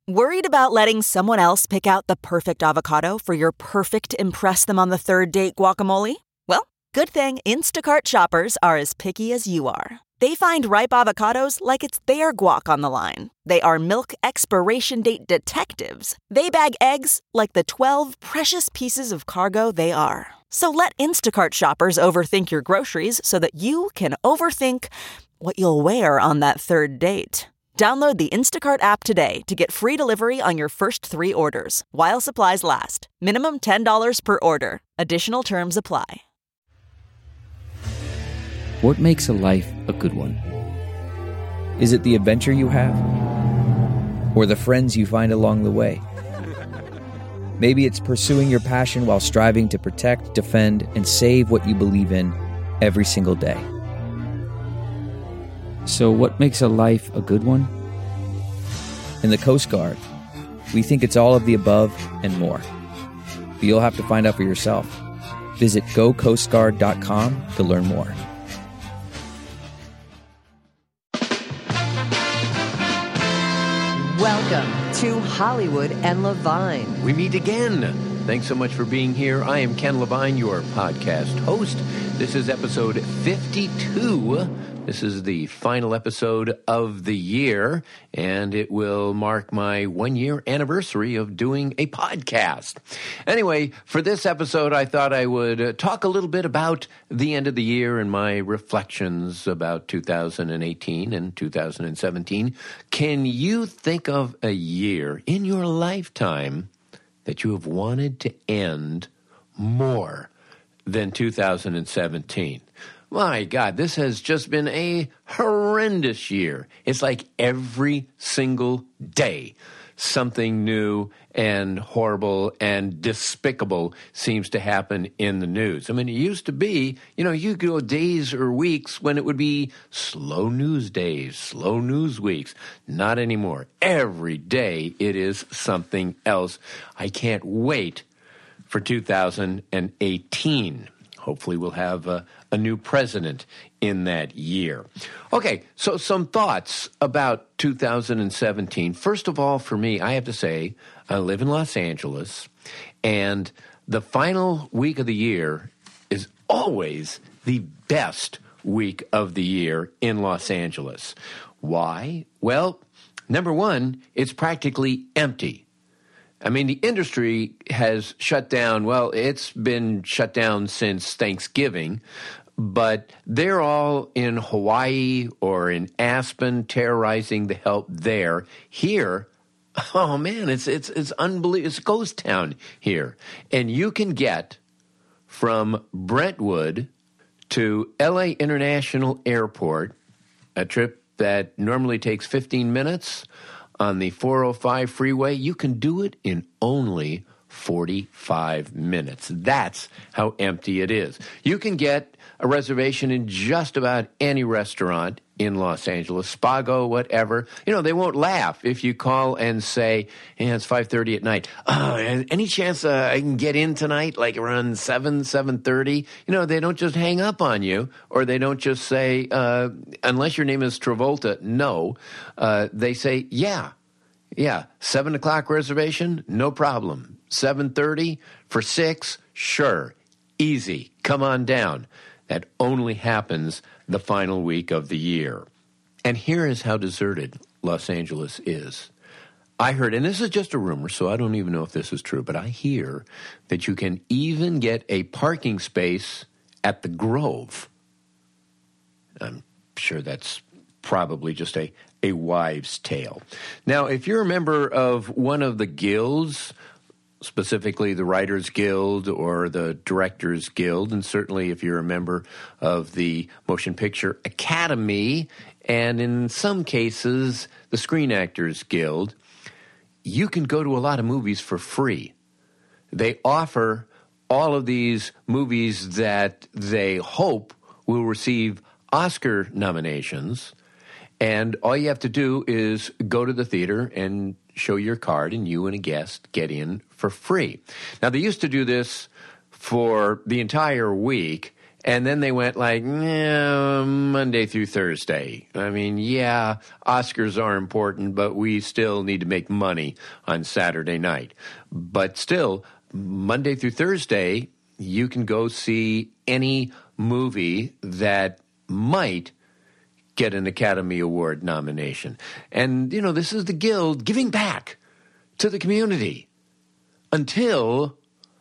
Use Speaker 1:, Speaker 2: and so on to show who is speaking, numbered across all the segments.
Speaker 1: Worried about letting someone else pick out the perfect avocado for your perfect impress them on the third date guacamole? Well, good thing Instacart shoppers are as picky as you are. They find ripe avocados like it's their guac on the line. They are milk expiration date detectives. They bag eggs like the 12 precious pieces of cargo they are. So let Instacart shoppers overthink your groceries so that you can overthink what you'll wear on that third date. Download the Instacart app today to get free delivery on your first 3 orders, while supplies last. Minimum $10 per order. Additional terms apply.
Speaker 2: What makes a life a good one? Is it the adventure you have? Or the friends you find along the way? Maybe it's pursuing your passion while striving to protect, defend, and save what you believe in every single day. So what makes a life a good one? In the Coast Guard, we think it's all of the above and more. But you'll have to find out for yourself. Visit gocoastguard.com to learn more.
Speaker 3: Welcome to Hollywood and Levine.
Speaker 4: We meet again. Thanks so much for being here. I am Ken Levine, your podcast host. This is episode 52. This is the final episode of the year, and it will mark my 1-year anniversary of doing a podcast. Anyway, for this episode, I thought I would talk a little bit about the end of the year and my reflections about 2018 and 2017. Can you think of a year in your lifetime that you have wanted to end more than 2017? My God, this has just been a horrendous year. It's like every single day, something new and horrible and despicable seems to happen in the news. I mean, it used to be, you go days or weeks when it would be slow news days, slow news weeks. Not anymore. Every day it is something else. I can't wait for 2018. Hopefully we'll have a new president in that year. Okay, so some thoughts about 2017. First of all, for me, I have to say, I live in Los Angeles, and the final week of the year is always the best week of the year in Los Angeles. Why? Well, number one, it's practically empty. I mean, the industry has shut down. Well, it's been shut down since Thanksgiving, but they're all in Hawaii or in Aspen terrorizing the help there. Here, oh man, it's unbelievable. It's a ghost town here. And you can get from Brentwood to LA International Airport, a trip that normally takes 15 minutes, on the 405 freeway, you can do it in only 45 minutes. That's how empty it is. You can get a reservation in just about any restaurant in Los Angeles, Spago, whatever. They won't laugh if you call and say, hey, it's 5:30 at night. Any chance I can get in tonight, like around 7:30? They don't just hang up on you, or they don't just say, unless your name is Travolta, no. They say, yeah, 7 o'clock reservation, no problem. 7:30 for 6, sure, easy, come on down. That only happens the final week of the year. And here is how deserted Los Angeles is. I heard, and this is just a rumor, so I don't even know if this is true, but I hear that you can even get a parking space at the Grove. I'm sure that's probably just a wives' tale. Now, if you're a member of one of the guilds, specifically the Writers Guild or the Directors Guild, and certainly if you're a member of the Motion Picture Academy, and in some cases the Screen Actors Guild, you can go to a lot of movies for free. They offer all of these movies that they hope will receive Oscar nominations, and all you have to do is go to the theater and show your card, and you and a guest get in for free. Now, they used to do this for the entire week, And then they went like, Monday through Thursday. I mean, yeah, Oscars are important, but we still need to make money on Saturday night. But still, Monday through Thursday, you can go see any movie that might get an Academy Award nomination. And, this is the Guild giving back to the community until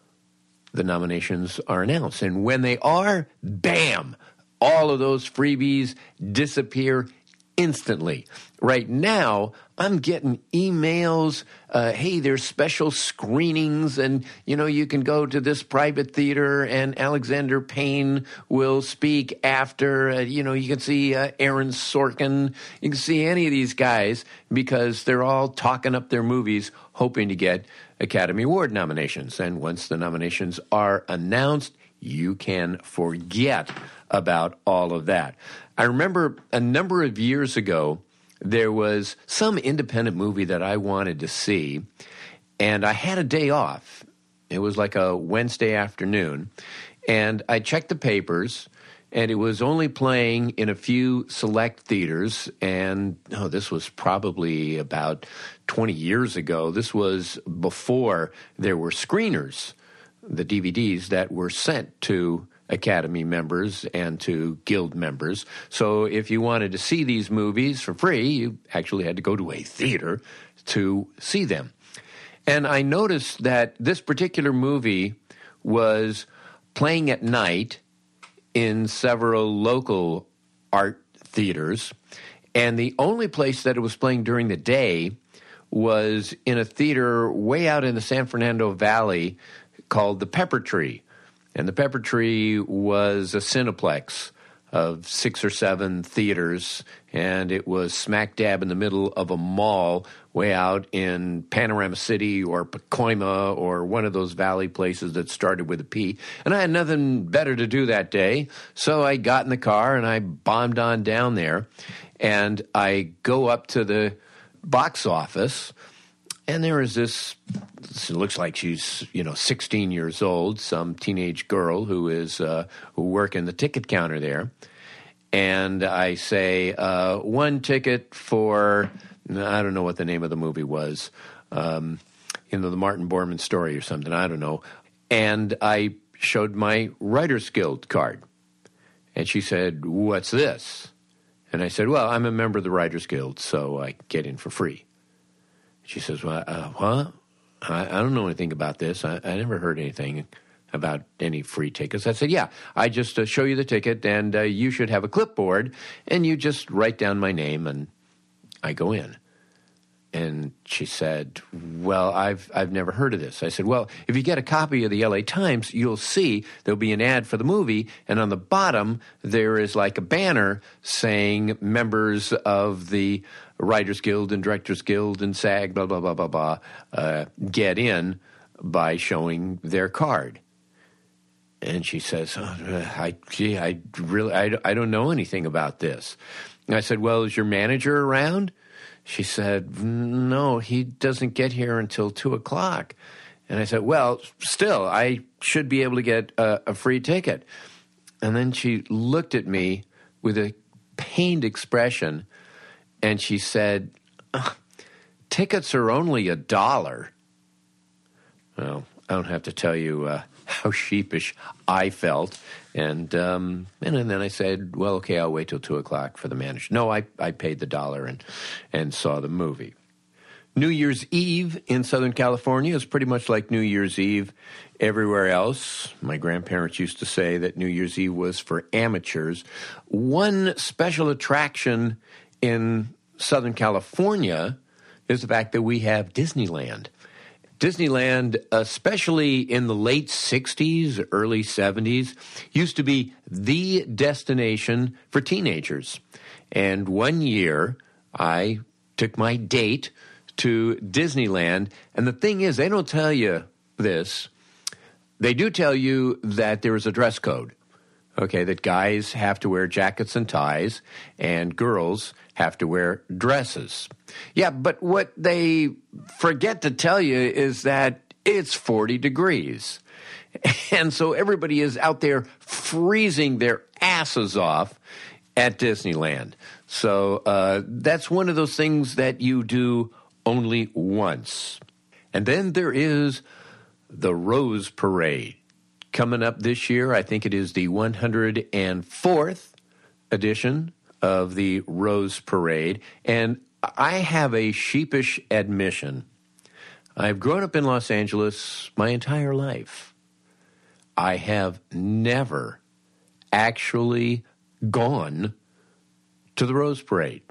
Speaker 4: the nominations are announced. And when they are, bam, all of those freebies disappear instantly. Right now, I'm getting emails, hey, there's special screenings, and, you can go to this private theater, and Alexander Payne will speak after. You can see Aaron Sorkin. You can see any of these guys because they're all talking up their movies, hoping to get Academy Award nominations. And once the nominations are announced, you can forget about all of that. I remember a number of years ago, there was some independent movie that I wanted to see, and I had a day off. It was like a Wednesday afternoon, and I checked the papers, and it was only playing in a few select theaters, and this was probably about 20 years ago. This was before there were screeners, the DVDs that were sent to Academy members and to Guild members. So if you wanted to see these movies for free, you actually had to go to a theater to see them. And I noticed that this particular movie was playing at night in several local art theaters, and the only place that it was playing during the day was in a theater way out in the San Fernando Valley called the Pepper Tree. And the Pepper Tree was a Cineplex of 6 or 7 theaters, and it was smack dab in the middle of a mall way out in Panorama City or Pacoima or one of those valley places that started with a P. And I had nothing better to do that day, so I got in the car and I bombed on down there. And I go up to the box office, and there is this, it looks like she's, 16 years old, some teenage girl who working the ticket counter there. And I say, one ticket for, I don't know what the name of the movie was, the Martin Bormann story or something, I don't know. And I showed my Writers Guild card. And she said, what's this? And I said, well, I'm a member of the Writers Guild, so I get in for free. She says, well, what? I don't know anything about this. I never heard anything about any free tickets. I said, yeah, I just show you the ticket, and you should have a clipboard, and you just write down my name, and I go in. And she said, well, I've never heard of this. I said, well, if you get a copy of the LA Times, you'll see there'll be an ad for the movie, and on the bottom there is like a banner saying members of the Writers Guild and Directors Guild and SAG, blah, blah, blah, blah, blah, get in by showing their card. And she says, I don't know anything about this. And I said, well, is your manager around? She said, no, he doesn't get here until 2 o'clock. And I said, well, still, I should be able to get a free ticket. And then she looked at me with a pained expression, and she said, tickets are only $1. Well, I don't have to tell you how sheepish I felt. And then I said, well, okay, I'll wait till 2 o'clock for the manager. No, I paid the $1 and saw the movie. New Year's Eve in Southern California is pretty much like New Year's Eve everywhere else. My grandparents used to say that New Year's Eve was for amateurs. One special attraction in Southern California is the fact that we have Disneyland. Disneyland, especially in the late 60s, early 70s, used to be the destination for teenagers. And one year, I took my date to Disneyland. And the thing is, they don't tell you this. They do tell you that there is a dress code, okay, that guys have to wear jackets and ties, and girls have to wear dresses. Yeah, but what they forget to tell you is that it's 40 degrees. And so everybody is out there freezing their asses off at Disneyland. So that's one of those things that you do only once. And then there is the Rose Parade. Coming up this year, I think it is the 104th edition of the Rose Parade. And I have a sheepish admission. I've grown up in Los Angeles my entire life. I have never actually gone to the Rose Parade.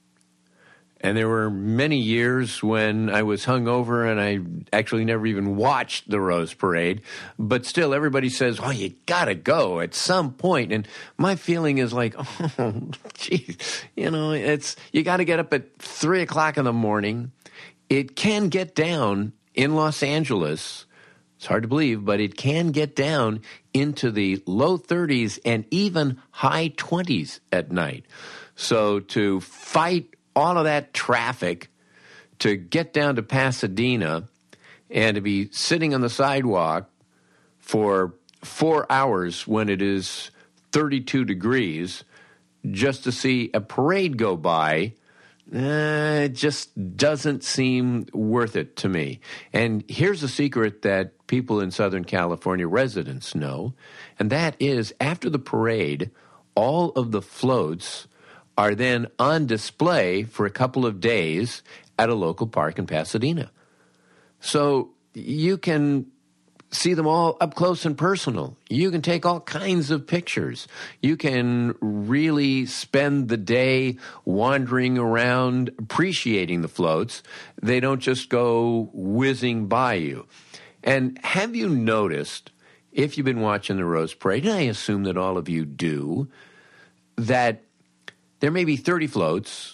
Speaker 4: And there were many years when I was hungover and I actually never even watched the Rose Parade. But still, everybody says, oh, you got to go at some point. And my feeling is like, oh, geez, you got to get up at 3 o'clock in the morning. It can get down in Los Angeles. It's hard to believe, but it can get down into the low 30s and even high 20s at night. So to fight all of that traffic to get down to Pasadena and to be sitting on the sidewalk for 4 hours when it is 32 degrees just to see a parade go by, it just doesn't seem worth it to me. And here's a secret that people in Southern California residents know, and that is after the parade, all of the floats are then on display for a couple of days at a local park in Pasadena. So you can see them all up close and personal. You can take all kinds of pictures. You can really spend the day wandering around, appreciating the floats. They don't just go whizzing by you. And have you noticed, if you've been watching the Rose Parade, and I assume that all of you do, that there may be 30 floats,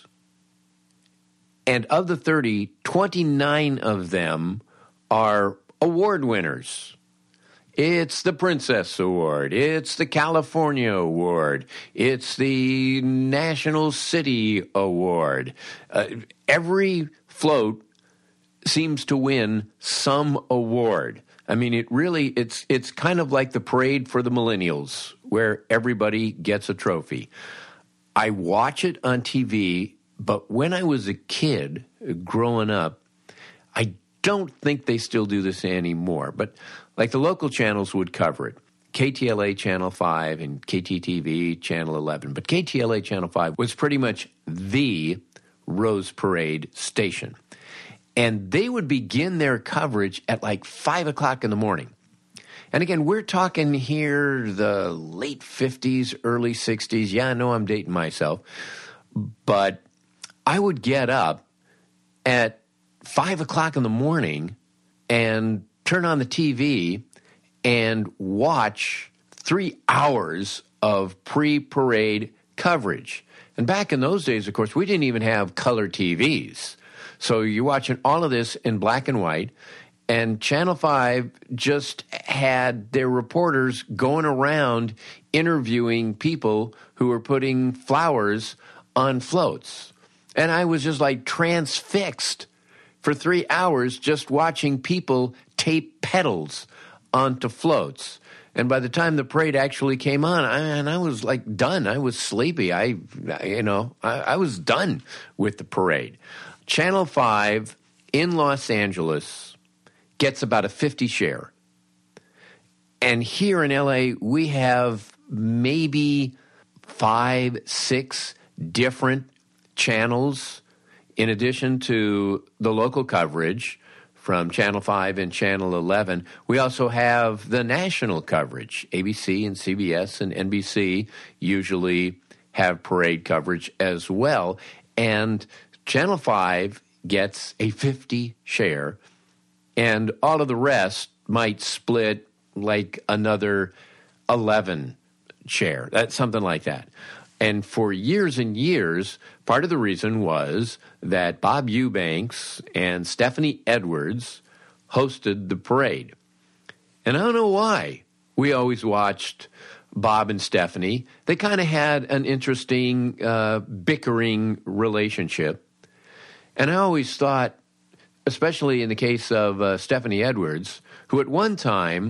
Speaker 4: and of the 30, 29 of them are award winners. It's the Princess Award. It's the California Award. It's the National City Award. Every float seems to win some award. I mean, it's kind of like the parade for the millennials, where everybody gets a trophy. I watch it on TV, but when I was a kid growing up, I don't think they still do this anymore. But like the local channels would cover it. KTLA Channel 5 and KTTV Channel 11. But KTLA Channel 5 was pretty much the Rose Parade station. And they would begin their coverage at like 5 o'clock in the morning. And again, we're talking here the late 50s, early 60s. Yeah, I know I'm dating myself. But I would get up at 5 o'clock in the morning and turn on the TV and watch 3 hours of pre-parade coverage. And back in those days, of course, we didn't even have color TVs. So you're watching all of this in black and white. And Channel 5 just had their reporters going around interviewing people who were putting flowers on floats. And I was just like transfixed for 3 hours just watching people tape petals onto floats. And by the time the parade actually came on, I was like done. I was sleepy. I was done with the parade. Channel 5 in Los Angeles gets about a 50 share. And here in LA, we have maybe 5, 6 different channels in addition to the local coverage from Channel 5 and Channel 11. We also have the national coverage. ABC and CBS and NBC usually have parade coverage as well. And Channel 5 gets a 50 share. And all of the rest might split like another 11 share. That's something like that. And for years and years, part of the reason was that Bob Eubanks and Stephanie Edwards hosted the parade. And I don't know why we always watched Bob and Stephanie. They kind of had an interesting bickering relationship. And I always thought, especially in the case of Stephanie Edwards, who at one time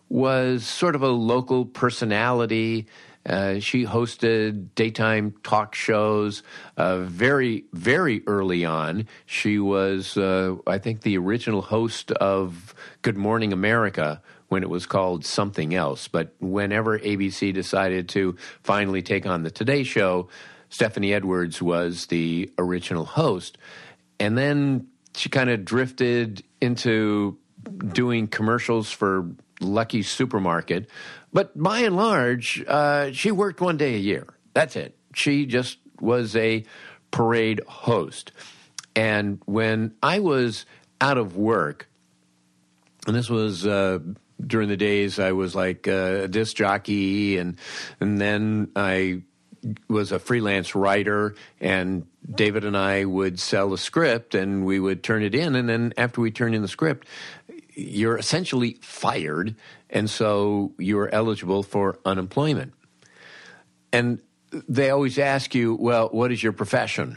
Speaker 4: was sort of a local personality. She hosted daytime talk shows very, very early on. She was, I think, the original host of Good Morning America when it was called something else. But whenever ABC decided to finally take on the Today Show, Stephanie Edwards was the original host. And then she kind of drifted into doing commercials for Lucky's Supermarket. But by and large, she worked one day a year. That's it. She just was a parade host. And when I was out of work, and this was during the days I was like a disc jockey, and then I was a freelance writer, and David and I would sell a script, and we would turn it in, and then after we turned in the script, you're essentially fired, and so you're eligible for unemployment. And they always ask you, well, what is your profession?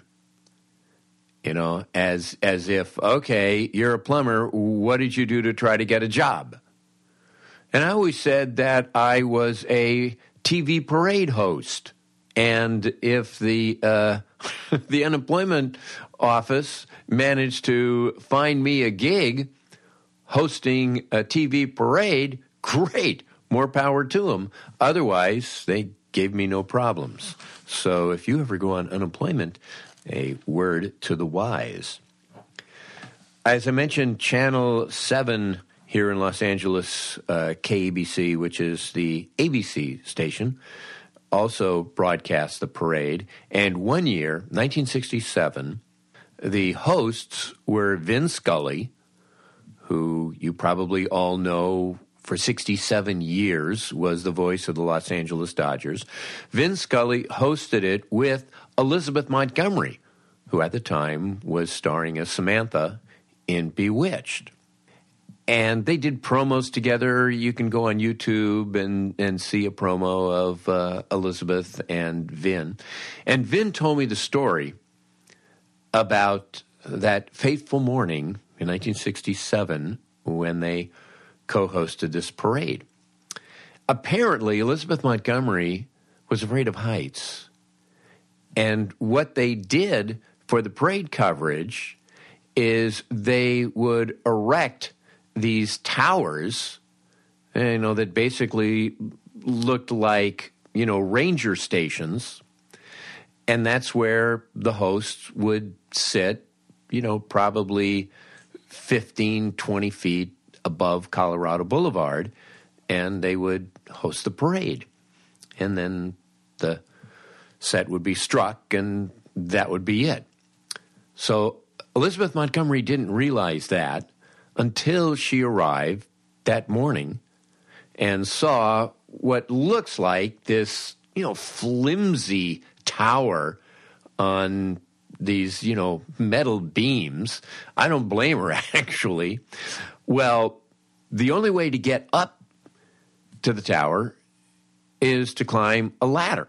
Speaker 4: You know, as if, okay, you're a plumber, what did you do to try to get a job? And I always said that I was a TV parade host. And if the the unemployment office managed to find me a gig hosting a TV parade, great, more power to them. Otherwise, they gave me no problems. So if you ever go on unemployment, a word to the wise. As I mentioned, Channel 7 here in Los Angeles, KABC, which is the ABC station, also broadcast the parade. And one year, 1967, the hosts were Vin Scully, who you probably all know for 67 years was the voice of the Los Angeles Dodgers. Vin Scully hosted it with Elizabeth Montgomery, who at the time was starring as Samantha in Bewitched. And they did promos together. You can go on YouTube and see a promo of Elizabeth and Vin. And Vin told me the story about that fateful morning in 1967 when they co-hosted this parade. Apparently, Elizabeth Montgomery was afraid of heights. And what they did for the parade coverage is they would erect these towers, you know, that basically looked like, you know, ranger stations. And that's where the hosts would sit, you know, probably 15, 20 feet above Colorado Boulevard, and they would host the parade. And then the set would be struck, and that would be it. So Elizabeth Montgomery didn't realize that until she arrived that morning and saw what looks like this, you know, flimsy tower on these, you know, metal beams. I don't blame her, actually. Well, the only way to get up to the tower is to climb a ladder.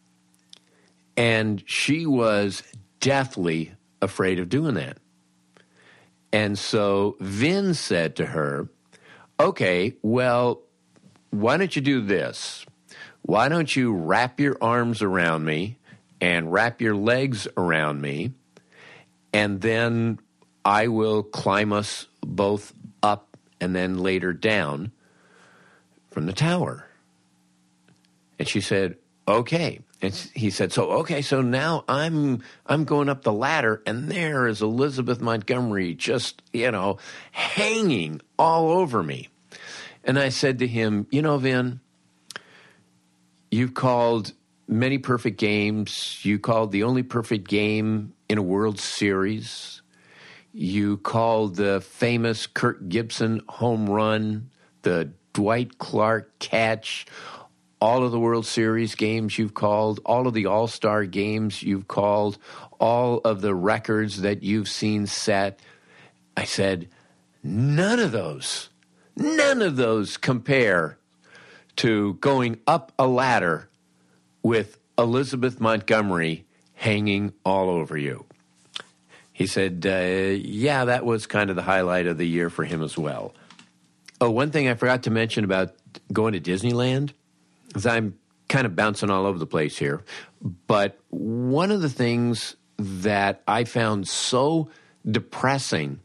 Speaker 4: And she was deathly afraid of doing that. And so Vin said to her, okay, well, why don't you do this? Why don't you wrap your arms around me and wrap your legs around me, and then I will climb us both up and then later down from the tower. And she said, okay. And he said, so now I'm going up the ladder, and there is Elizabeth Montgomery just, you know, hanging all over me. And I said to him, you know, Vin, you've called many perfect games. You called the only perfect game in a World Series. You called the famous Kirk Gibson home run, the Dwight Clark catch, all of the World Series games you've called, all of the All-Star games you've called, all of the records that you've seen set. I said, none of those compare to going up a ladder with Elizabeth Montgomery hanging all over you. He said, yeah, that was kind of the highlight of the year for him as well. Oh, one thing I forgot to mention about going to Disneyland, because I'm kind of bouncing all over the place here. But one of the things that I found so depressing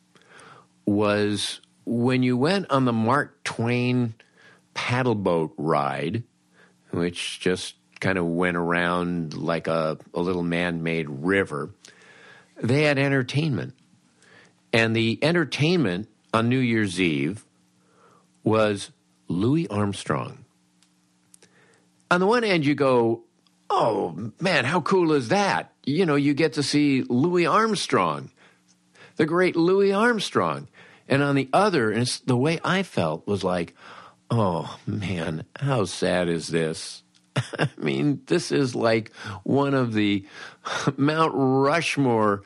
Speaker 4: was when you went on the Mark Twain paddle boat ride, which just kind of went around like a little man-made river, they had entertainment. And the entertainment on New Year's Eve was Louis Armstrong. On the one hand, you go, oh, man, how cool is that? You know, you get to see Louis Armstrong, the great Louis Armstrong. And on the other, and it's the way I felt was like, oh, man, how sad is this? I mean, this is like one of the Mount Rushmore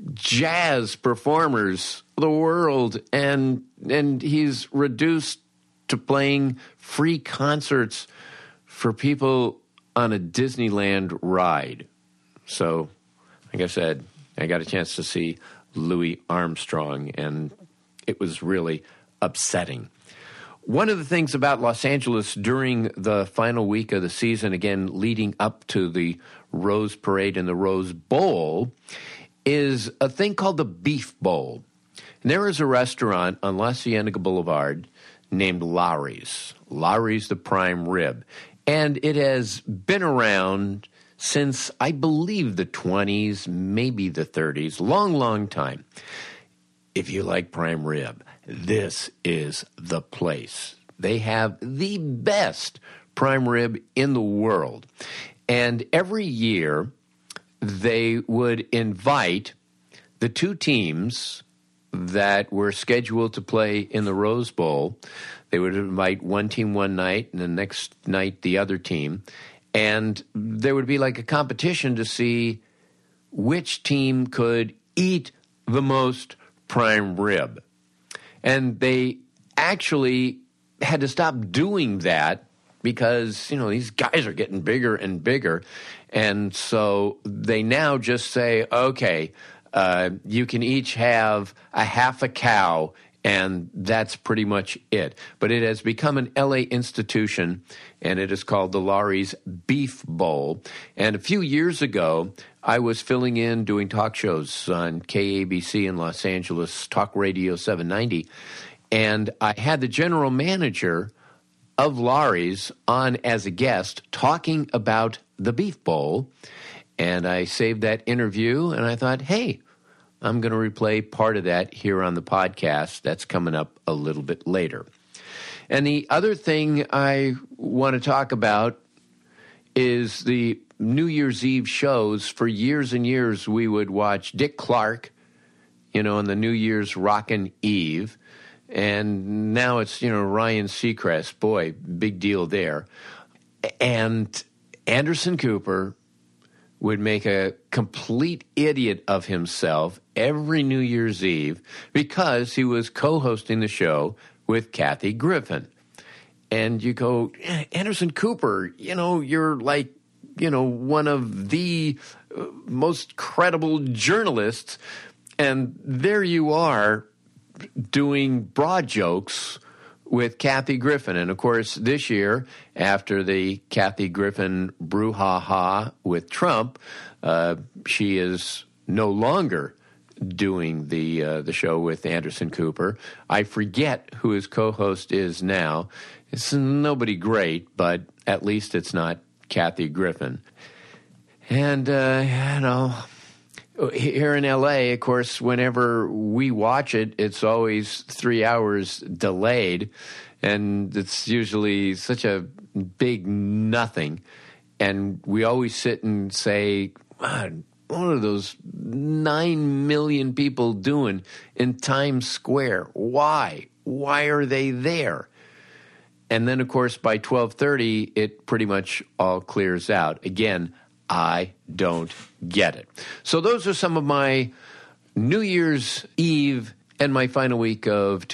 Speaker 4: jazz performers of the world, and he's reduced to playing free concerts for people on a Disneyland ride. So, like I said, I got a chance to see Louis Armstrong, and it was really upsetting. One of the things about Los Angeles during the final week of the season, again, leading up to the Rose Parade and the Rose Bowl, is a thing called the Beef Bowl. And there is a restaurant on La Cienega Boulevard named Lawry's the Prime Rib. And it has been around since, I believe, the 20s, maybe the 30s, long time. If you like prime rib, this is the place. They have the best prime rib in the world. And every year, they would invite the two teams that were scheduled to play in the Rose Bowl. They would invite one team one night and the next night the other team. And there would be like a competition to see which team could eat the most prime rib. And they actually had to stop doing that because, you know, these guys are getting bigger and bigger. And so they now just say, okay, you can each have a half a cow, and that's pretty much it. But it has become an L.A. institution, and it is called the Lawry's Beef Bowl. And a few years ago, I was filling in doing talk shows on KABC in Los Angeles, Talk Radio 790, and I had the general manager of Lawry's on as a guest talking about the Beef Bowl, and I saved that interview, and I thought, hey, I'm going to replay part of that here on the podcast. That's coming up a little bit later. And the other thing I want to talk about is the New Year's Eve shows. For years and years, we would watch Dick Clark, you know, on the New Year's Rockin' Eve. And now it's, you know, Ryan Seacrest. Boy, big deal there. And Anderson Cooper would make a complete idiot of himself every New Year's Eve because he was co-hosting the show with Kathy Griffin. And you go, Anderson Cooper, you know, you're like, you know, one of the most credible journalists. And there you are doing broad jokes with Kathy Griffin. And, of course, this year, after the Kathy Griffin brouhaha with Trump, she is no longer doing the show with Anderson Cooper. I forget who his co-host is now. It's nobody great, but at least it's not Kathy Griffin. And, you know, here in L.A., of course, whenever we watch it, it's always 3 hours delayed, and it's usually such a big nothing. And we always sit and say, God, what are those 9 million people doing in Times Square? Why? Why are they there? And then, of course, by 12:30, it pretty much all clears out. Again, I don't get it. So those are some of my New Year's Eve and my final week of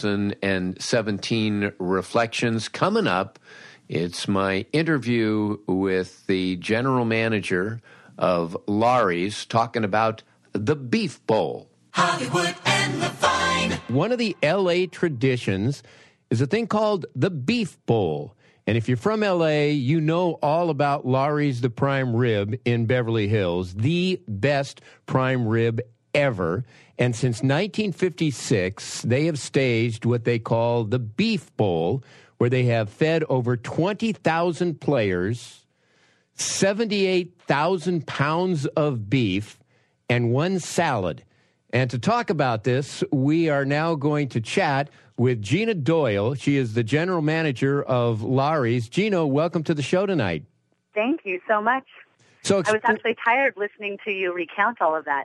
Speaker 4: 2017 reflections. Coming up, it's my interview with the general manager of Lawry's talking about the Beef Bowl.
Speaker 5: Hollywood and Levine.
Speaker 4: One of the L.A. traditions
Speaker 5: is a thing called the Beef Bowl. And if you're from L.A., you know all about Lawry's The Prime Rib in Beverly Hills, the best prime rib ever. And since 1956, they have staged what they call the Beef Bowl, where they have fed over 20,000 players, 78,000 pounds of beef, and one salad. And to talk about this, we are now going to chat with Gina Doyle. She is the general manager of Lawry's. Gina, welcome to the show tonight.
Speaker 6: Thank you so much.
Speaker 5: So
Speaker 6: I was actually tired listening to you recount all of that.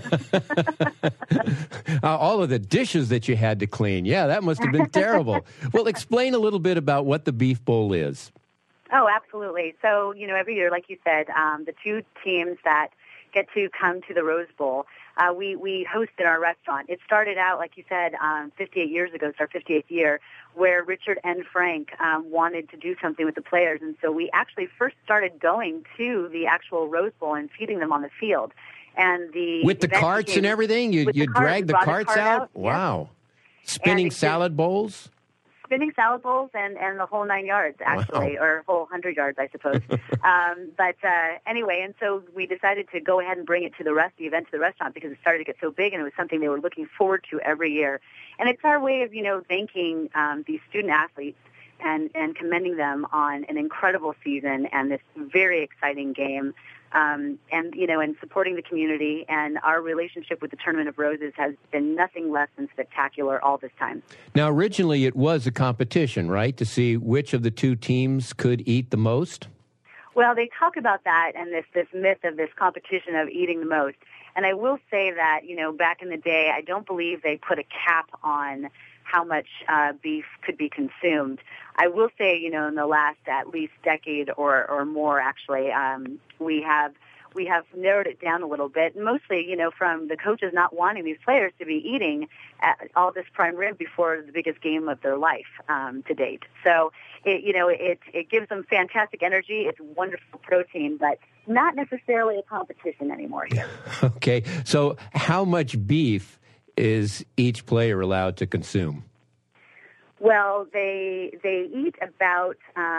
Speaker 5: All of the dishes that you had to clean. Yeah, that must have been terrible. Well, explain a little bit about what the Beef Bowl is.
Speaker 6: Oh, absolutely. So, every year, like you said, the two teams that get to come to the Rose Bowl, we host in our restaurant. It started out, like you said, 58 years ago. It's our 58th year, where Richard and Frank wanted to do something with the players. And so we actually first started going to the actual Rose Bowl and feeding them on the field. And
Speaker 5: with the carts and everything? You drag the carts out? Wow. Yep. Spinning salad bowls?
Speaker 6: Spinning salad bowls and the whole 9 yards, actually, wow. Or whole 100 yards, I suppose. But anyway, and so we decided to go ahead and bring it to the event to the restaurant because it started to get so big, and it was something they were looking forward to every year. And it's our way of, thanking these student athletes and commending them on an incredible season and this very exciting game. And supporting the community, and our relationship with the Tournament of Roses has been nothing less than spectacular all this time.
Speaker 5: Now, originally it was a competition, right, to see which of the two teams could eat the most?
Speaker 6: Well, they talk about that and this myth of this competition of eating the most. And I will say that, back in the day, I don't believe they put a cap on how much beef could be consumed. I will say, in the last at least decade or more, actually, we have narrowed it down a little bit, mostly, from the coaches not wanting these players to be eating all this prime rib before the biggest game of their life to date. So, it gives them fantastic energy. It's wonderful protein, but not necessarily a competition anymore here.
Speaker 5: Okay. So how much beef is each player allowed to consume?
Speaker 6: Well, they eat about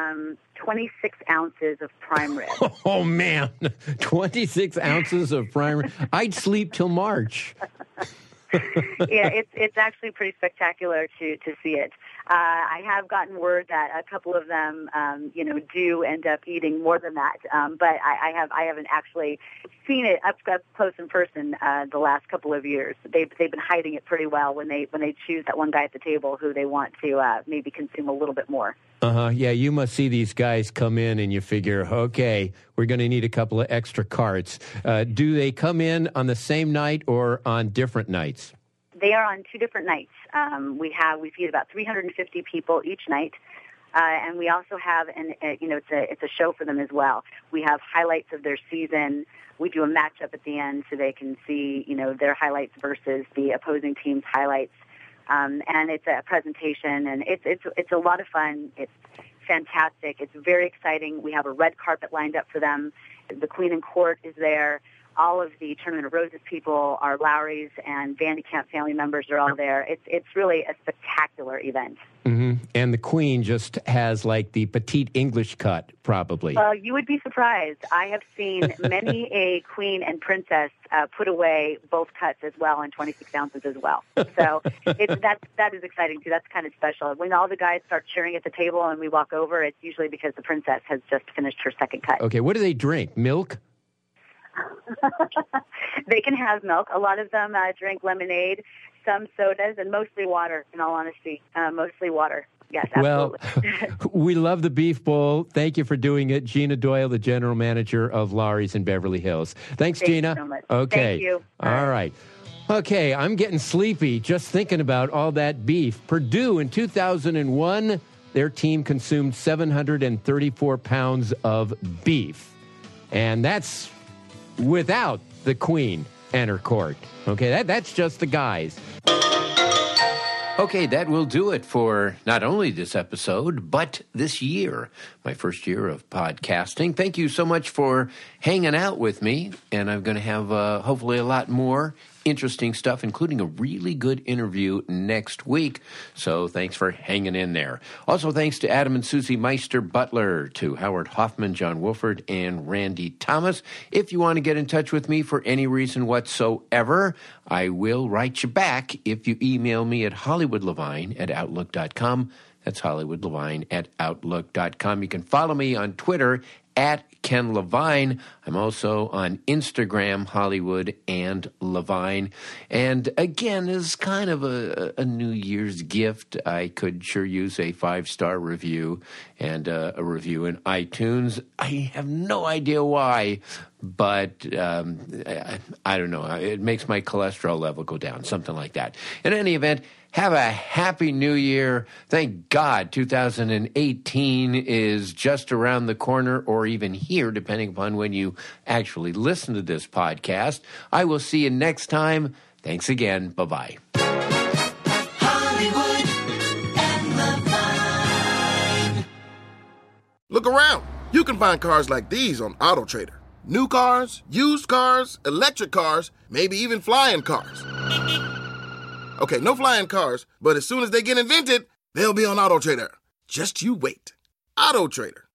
Speaker 6: 26 ounces of prime rib.
Speaker 5: Oh, man, 26 ounces of prime rib. I'd sleep till March.
Speaker 6: Yeah, it's actually pretty spectacular to see it. I have gotten word that a couple of them, do end up eating more than that. But I haven't actually seen it up close in person the last couple of years. They've been hiding it pretty well when they choose that one guy at the table who they want to maybe consume a little bit more.
Speaker 5: Yeah, you must see these guys come in and you figure, okay, we're going to need a couple of extra carts. Do they come in on the same night or on different nights?
Speaker 6: They are on two different nights. We feed about 350 people each night, and we also have it's a show for them as well. We have highlights of their season. We do a matchup at the end so they can see their highlights versus the opposing team's highlights, and it's a presentation, and it's a lot of fun. It's fantastic. It's very exciting. We have a red carpet lined up for them. The Queen and Court is there. All of the Tournament of Roses people, our Lawry's and Vandy Camp family members are all there. It's really a spectacular event.
Speaker 5: Mm-hmm. And the Queen just has like the petite English cut, probably.
Speaker 6: You would be surprised. I have seen many a Queen and Princess put away both cuts as well in 26 ounces as well. So that is exciting too. That's kind of special. When all the guys start cheering at the table and we walk over, it's usually because the Princess has just finished her second cut.
Speaker 5: Okay, what do they drink? Milk?
Speaker 6: They can have milk. A lot of them drink lemonade, some sodas, and mostly water, in all honesty. Mostly water. Yes, absolutely.
Speaker 5: Well, we love the Beef Bowl. Thank you for doing it. Gina Doyle, the general manager of Lawry's in Beverly Hills. Thanks, Gina.
Speaker 6: Thank you so much.
Speaker 5: Okay.
Speaker 6: Thank you.
Speaker 5: All right. Okay, I'm getting sleepy just thinking about all that beef. Purdue in 2001, their team consumed 734 pounds of beef. And that's without the Queen and her court. Okay, that's just the guys.
Speaker 4: Okay, that will do it for not only this episode, but this year, my first year of podcasting. Thank you so much for hanging out with me, and I'm going to have hopefully a lot more interesting stuff, including a really good interview next week. So thanks for hanging in there. Also, thanks to Adam and Susie Meister Butler, to Howard Hoffman, John Wolford, and Randy Thomas. If you want to get in touch with me for any reason whatsoever, I will write you back if you email me at hollywoodlevine@outlook.com. That's hollywoodlevine@outlook.com. You can follow me on Twitter at Ken Levine. I'm also on Instagram, Hollywood and Levine. And again, as kind of a New Year's gift, I could sure use a 5-star review and a review in iTunes. I have no idea why, but I don't know. It makes my cholesterol level go down, something like that. In any event, have a happy new year. Thank God 2018 is just around the corner, or even here, depending upon when you actually listen to this podcast. I will see you next time. Thanks again. Bye-bye.
Speaker 7: Hollywood and Levine.
Speaker 8: Look around. You can find cars like these on AutoTrader. New cars, used cars, electric cars, maybe even flying cars. Okay, no flying cars, but as soon as they get invented, they'll be on AutoTrader. Just you wait. AutoTrader.